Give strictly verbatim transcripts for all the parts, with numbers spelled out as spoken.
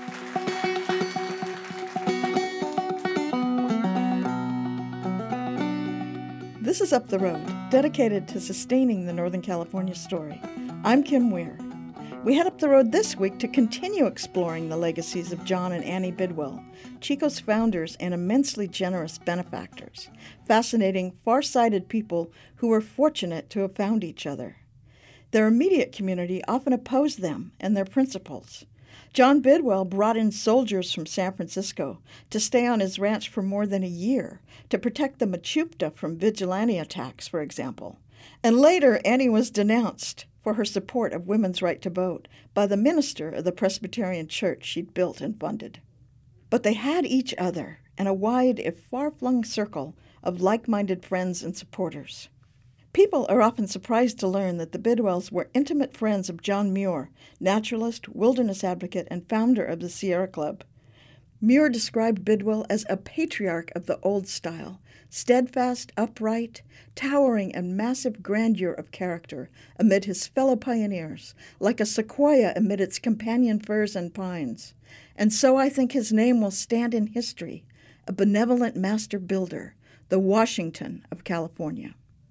This is Up the Road, dedicated to sustaining the Northern California story. I'm Kim Weir. We head up the road this week to continue exploring the legacies of John and Annie Bidwell, Chico's founders and immensely generous benefactors, fascinating, far-sighted people who were fortunate to have found each other. Their immediate community often opposed them and their principles. John Bidwell brought in soldiers from San Francisco to stay on his ranch for more than a year to protect the Mechoopda from vigilante attacks, for example. And later, Annie was denounced for her support of women's right to vote by the minister of the Presbyterian church she'd built and funded. But they had each other and a wide, if far-flung circle of like-minded friends and supporters. People are often surprised to learn that the Bidwells were intimate friends of John Muir, naturalist, wilderness advocate, and founder of the Sierra Club. Muir described Bidwell as a patriarch of the old style, steadfast, upright, towering and massive grandeur of character amid his fellow pioneers, like a sequoia amid its companion firs and pines. And so I think his name will stand in history, a benevolent master builder, the Washington of California.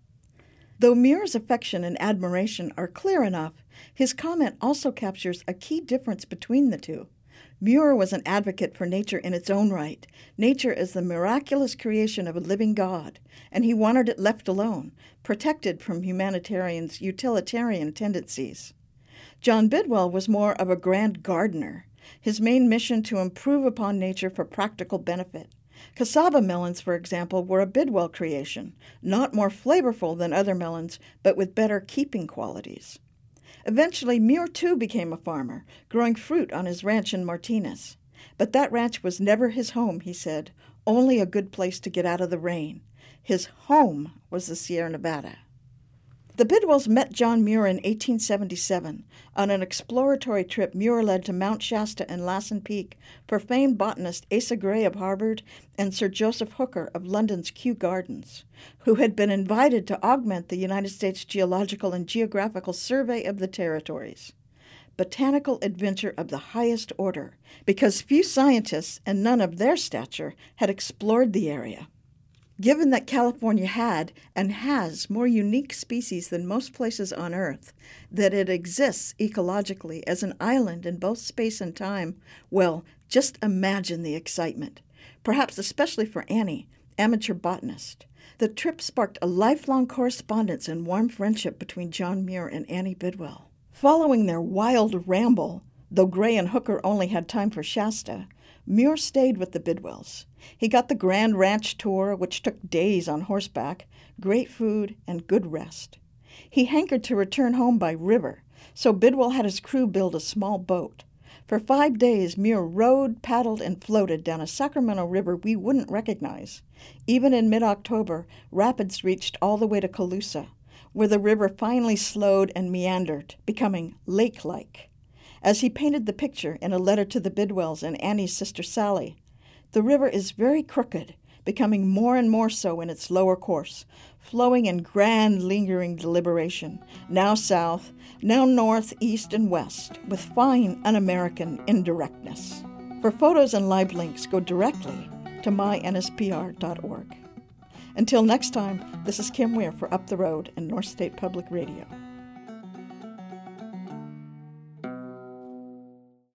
Though Muir's affection and admiration are clear enough, his comment also captures a key difference between the two. Muir was an advocate for nature in its own right, nature as the miraculous creation of a living God, and he wanted it left alone, protected from humanitarians' utilitarian tendencies. John Bidwell was more of a grand gardener, his main mission to improve upon nature for practical benefit. Cassava melons, for example, were a Bidwell creation, not more flavorful than other melons, but with better keeping qualities. Eventually, Muir too became a farmer, growing fruit on his ranch in Martinez. But that ranch was never his home, he said, only a good place to get out of the rain. His home was the Sierra Nevada. The Bidwells met John Muir in eighteen seventy-seven on an exploratory trip Muir led to Mount Shasta and Lassen Peak for famed botanist Asa Gray of Harvard and Sir Joseph Hooker of London's Kew Gardens, who had been invited to augment the United States Geological and Geographical Survey of the Territories. Botanical adventure of the highest order, because few scientists and none of their stature had explored the area. Given that California had and has more unique species than most places on Earth, that it exists ecologically as an island in both space and time, well, just imagine the excitement, perhaps especially for Annie, amateur botanist. The trip sparked a lifelong correspondence and warm friendship between John Muir and Annie Bidwell. Following their wild ramble, though Gray and Hooker only had time for Shasta, Muir stayed with the Bidwells. He got the Grand Ranch tour, which took days on horseback, great food, and good rest. He hankered to return home by river, so Bidwell had his crew build a small boat. For five days, Muir rowed, paddled, and floated down a Sacramento River we wouldn't recognize. Even in mid-October, rapids reached all the way to Colusa, where the river finally slowed and meandered, becoming lake-like. As he painted the picture in a letter to the Bidwells and Annie's sister Sally, the river is very crooked, becoming more and more so in its lower course, flowing in grand, lingering deliberation, now south, now north, east, and west, with fine un-American indirectness. For photos and live links, go directly to my N S P R dot org. Until next time, this is Kim Weir for Up the Road and North State Public Radio.